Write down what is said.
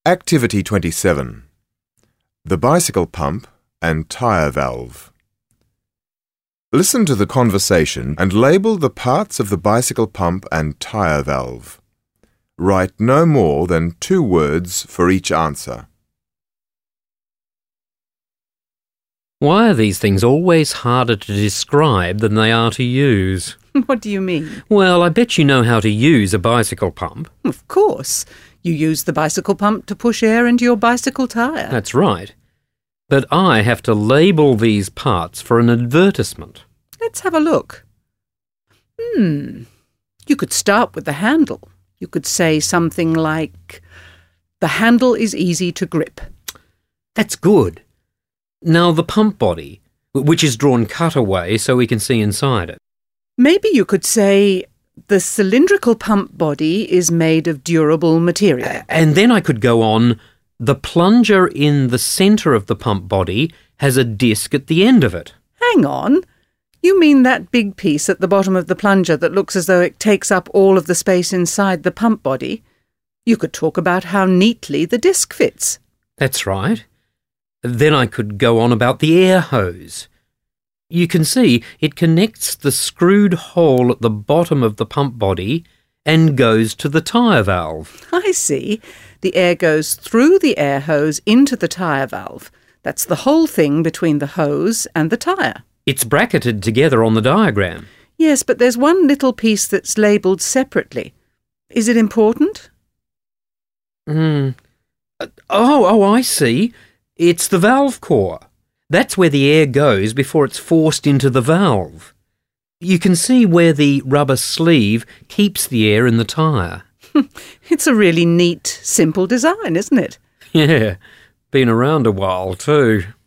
Activity 27. The bicycle pump and tyre valve. Listen to the conversation and label the parts of the bicycle pump and tyre valve. Write no more than 2 words for each answer. Why are these things always harder to describe than they are to use? What do you mean? Well, I bet you know how to use a bicycle pump. Of course. You use the bicycle pump to push air into your bicycle tyre. That's right. But I have to label these parts for an advertisement. Let's have a look. You could start with the handle. You could say something like, "The handle is easy to grip." That's good. Now the pump body, which is drawn cutaway so we can see inside it. Maybe you could say, "The cylindrical pump body is made of durable material." And then I could go on, "The plunger in the centre of the pump body has a disc at the end of it." Hang on. You mean that big piece at the bottom of the plunger that looks as though it takes up all of the space inside the pump body? You could talk about how neatly the disc fits. That's right. Then I could go on about the air hose. You can see it connects the screwed hole at the bottom of the pump body and goes to the tyre valve. I see. The air goes through the air hose into the tyre valve. That's the whole thing between the hose and the tyre. It's bracketed together on the diagram. Yes, but there's one little piece that's labelled separately. Is it important? Oh, I see. It's the valve core. That's where the air goes before it's forced into the valve. You can see where the rubber sleeve keeps the air in the tyre. It's a really neat, simple design, isn't it? Yeah, been around a while too.